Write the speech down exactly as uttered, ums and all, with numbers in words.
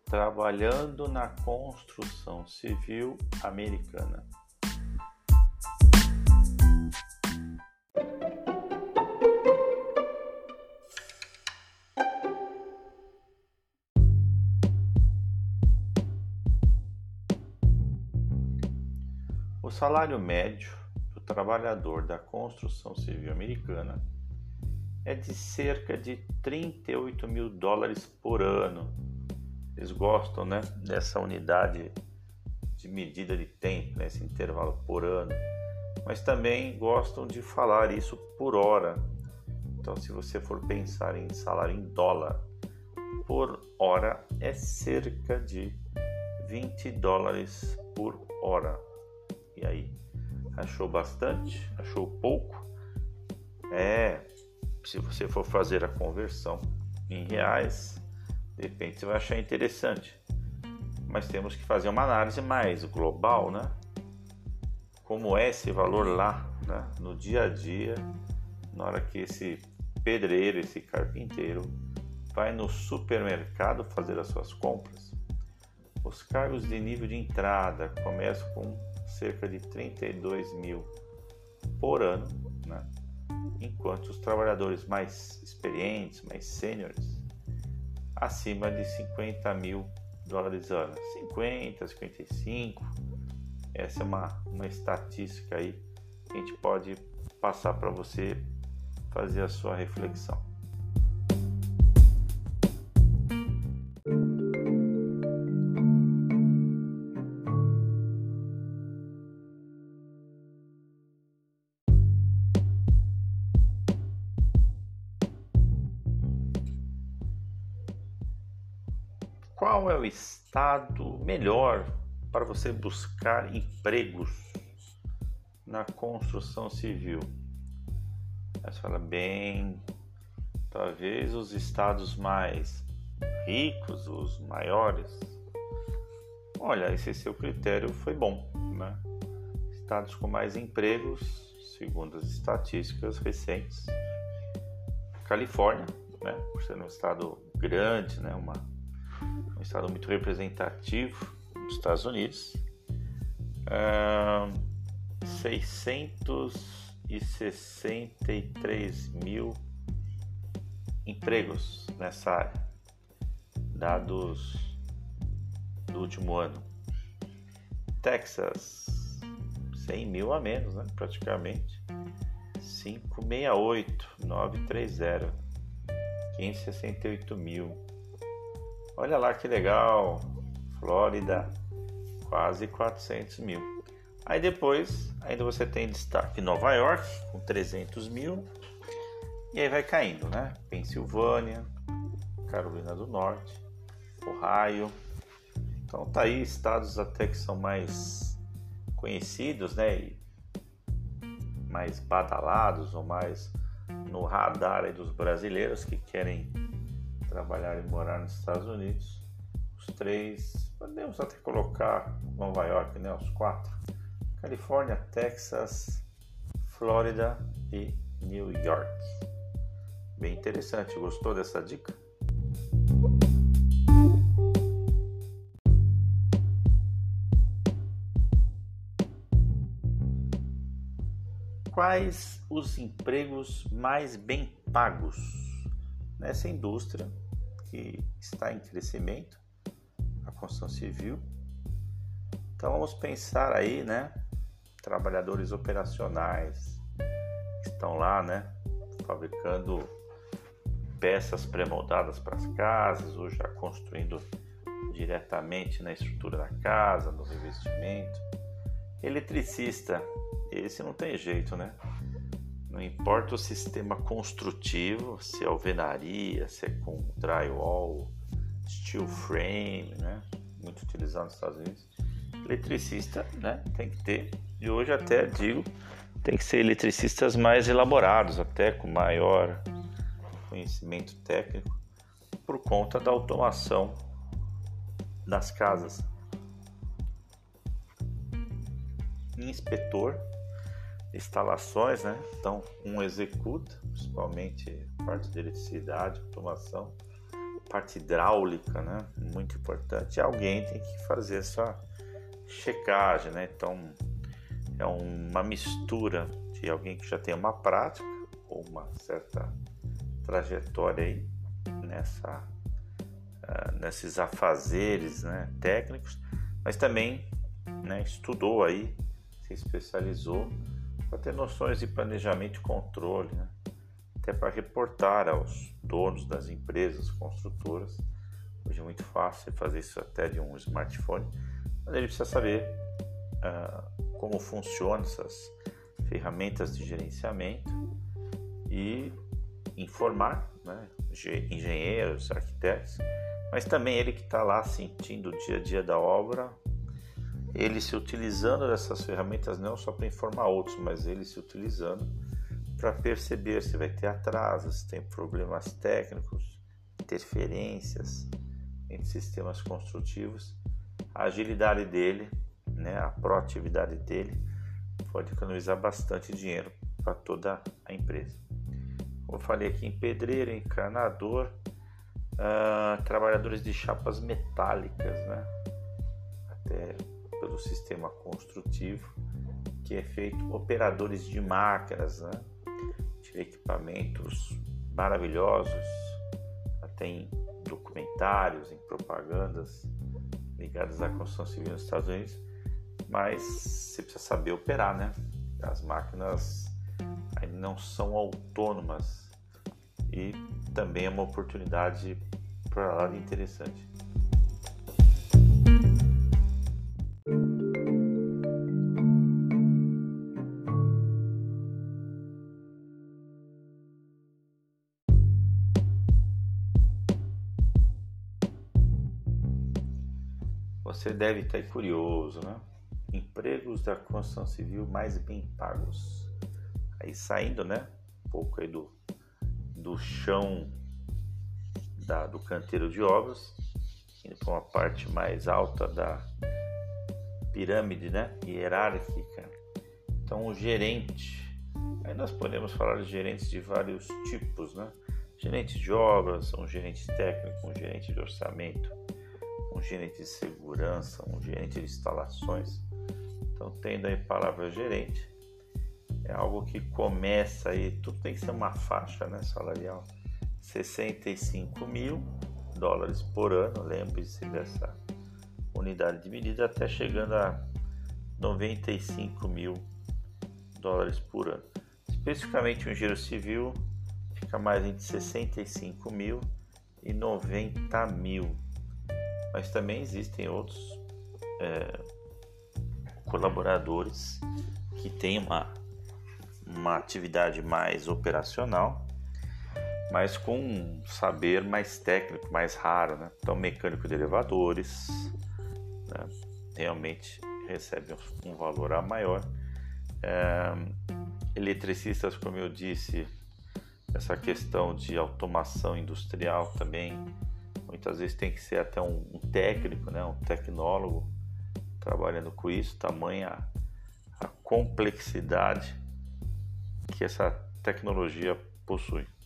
trabalhando na construção civil americana. O salário médio do trabalhador da construção civil americana é de cerca de trinta e oito mil dólares por ano. Eles gostam, né, dessa unidade de medida de tempo, né, esse intervalo por ano, mas também gostam de falar isso por hora. Então, se você for pensar em salário em dólar, por hora é cerca de vinte dólares por hora. E aí, achou bastante? Achou pouco? É, se você for fazer a conversão em reais, de repente você vai achar interessante. Mas temos que fazer uma análise mais global, né? Como é esse valor lá, né? No dia a dia, na hora que esse pedreiro, esse carpinteiro vai no supermercado fazer as suas compras. Os cargos de nível de entrada começam com cerca de trinta e dois mil por ano, né? Enquanto os trabalhadores mais experientes, mais sêniores, acima de cinquenta mil dólares ano. cinquenta, cinquenta e cinco, essa é uma, uma estatística aí que a gente pode passar para você fazer a sua reflexão. Qual é o estado melhor para você buscar empregos na construção civil? Você fala, bem, talvez os estados mais ricos, os maiores. Olha, esse seu critério foi bom, né? Estados com mais empregos, segundo as estatísticas recentes. Califórnia, né? Por ser um estado grande, né? Uma um estado muito representativo dos Estados Unidos, uh, seiscentos e sessenta e três mil empregos nessa área, dados do último ano. Texas, cem mil a menos, né? Praticamente, quinhentos e sessenta e oito, novecentos e trinta, quinhentos e sessenta e oito mil. Olha lá que legal, Flórida, quase quatrocentos mil. Aí depois, ainda você tem destaque Nova York, com trezentos mil. E aí vai caindo, né? Pensilvânia, Carolina do Norte, Ohio. Então tá aí estados até que são mais conhecidos, né? E mais badalados ou mais no radar aí dos brasileiros que querem trabalhar e morar nos Estados Unidos. Os três, podemos até colocar Nova York, né? Os quatro: Califórnia, Texas, Flórida e New York. Bem interessante, gostou dessa dica? Quais os empregos mais bem pagos nessa indústria que está em crescimento, a construção civil? Então vamos pensar aí, né, trabalhadores operacionais que estão lá, né, fabricando peças pré-moldadas para as casas, ou já construindo diretamente na estrutura da casa, no revestimento. Eletricista, esse não tem jeito, né? Não importa o sistema construtivo, se é alvenaria, se é com drywall, steel frame, né? Muito utilizado nos Estados Unidos. Eletricista, né? Tem que ter, e hoje até digo, tem que ser eletricistas mais elaborados, até com maior conhecimento técnico, por conta da automação das casas. Inspetor, instalações, né? Então um executa, principalmente parte de eletricidade, automação, parte hidráulica, né? Muito importante. Alguém tem que fazer essa checagem, né? Então é uma mistura de alguém que já tem uma prática ou uma certa trajetória aí nessa, uh, nesses afazeres, né, técnicos, mas também, né, estudou aí, se especializou para ter noções de planejamento e controle, né? Até para reportar aos donos das empresas construtoras. Hoje é muito fácil fazer isso até de um smartphone, mas ele precisa saber uh, como funcionam essas ferramentas de gerenciamento e informar, né, engenheiros, arquitetos, mas também ele que está lá sentindo o dia a dia da obra, ele se utilizando dessas ferramentas não só para informar outros, mas ele se utilizando para perceber se vai ter atrasos, se tem problemas técnicos, interferências entre sistemas construtivos. A agilidade dele, né, a proatividade dele pode economizar bastante dinheiro para toda a empresa. Como eu falei aqui, em pedreiro, encanador, uh, trabalhadores de chapas metálicas, né, até pelo sistema construtivo, que é feito operadores de máquinas, né, de equipamentos maravilhosos, até em documentários, em propagandas ligadas à construção civil nos Estados Unidos, mas você precisa saber operar, né? As máquinas ainda não são autônomas e também é uma oportunidade para lá de interessante. Você deve estar curioso, né? Empregos da construção civil mais bem pagos. Aí saindo, né? Um pouco aí do, do chão da, do canteiro de obras, indo para uma parte mais alta da pirâmide, né, hierárquica. Então o gerente, aí nós podemos falar de gerentes de vários tipos, né? Gerente de obras, um gerente técnico, um gerente de orçamento, um gerente de segurança, um gerente de instalações. Então, tendo aí a palavra gerente, é algo que começa aí, tudo tem que ser uma faixa, né, salarial, sessenta e cinco mil dólares por ano, lembre-se dessa unidade de medida, até chegando a noventa e cinco mil dólares por ano. Especificamente o engenheiro civil fica mais entre sessenta e cinco mil e noventa mil. Mas também existem outros é, colaboradores que têm uma, uma atividade mais operacional, mas com um saber mais técnico, mais raro, né? Então, mecânico de elevadores, né, realmente recebe um valor a maior. É, eletricistas, como eu disse, essa questão de automação industrial também muitas vezes tem que ser até um, um técnico, né, um tecnólogo trabalhando com isso, tamanha a complexidade que essa tecnologia possui.